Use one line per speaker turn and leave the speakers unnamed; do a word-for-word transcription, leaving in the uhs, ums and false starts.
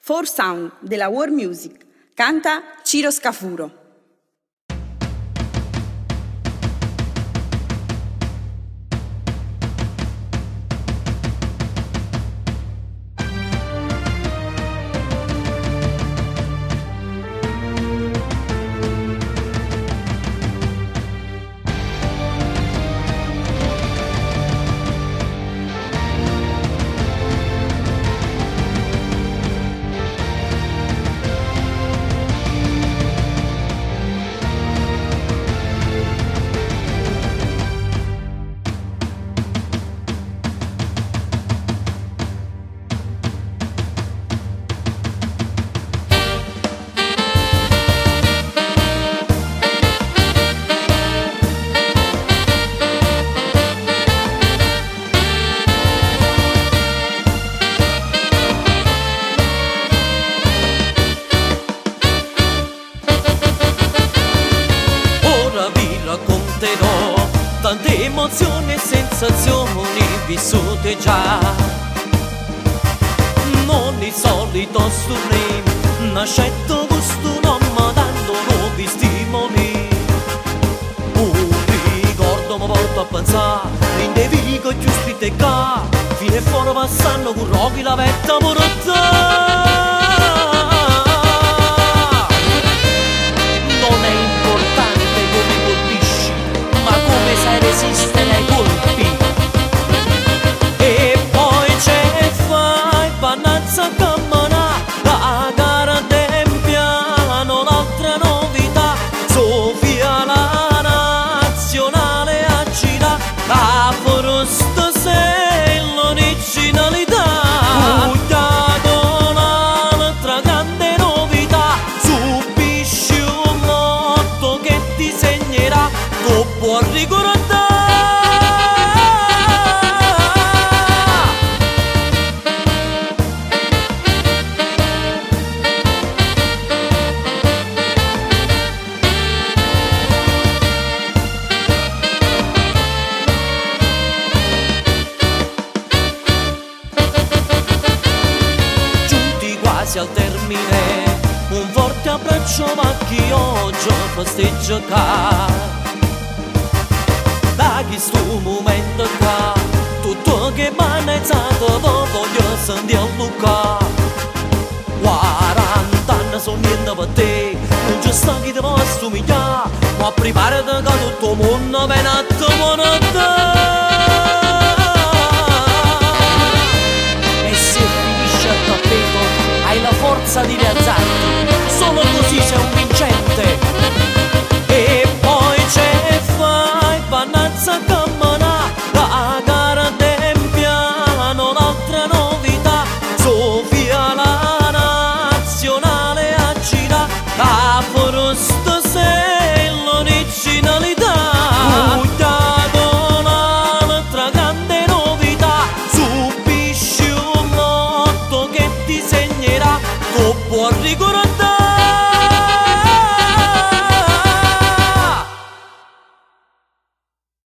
Four Sound della World Music. Canta Ciro Scafuro.
Tante emozioni e sensazioni vissute già, non il solito sublime, nascetto gusto non ma dando nuovi stimoli. Un ricordo mi porto a pensare, l'indevico e giusti te ca, fino e fuori passando con roghi la vetta morta. Non è importante come colpisci, ma come sai resistere ai colpi. E poi ce fai pannazza a camminare, la gara del piano, l'altra novità, Sofia la nazionale a girare, la foresta sei l'originalità. Buttato un'altra grande novità, subisci un motto che ti segnerà, tu puoi ricordare. Al termine un forte abbraccio ma chi oggi festeggia qua. Da chi sto momento qua tutto che m'ha innalzato lo voglio sentire a Luca. quaranta anni sono niente per te, non c'è sta chi ti può assomigliare, ma preparati che tutto il mondo viene a te buona te. Hai la forza di rialzarti, solo così sei un vincente. E poi ce fai pannazza a camminare, la gara del piano, l'altra novità, Sofia la nazionale a girare, la foresta sei l'originalità. Buttato un'altra grande novità, subisci un motto che ti segnerà, tu puoi ricordare.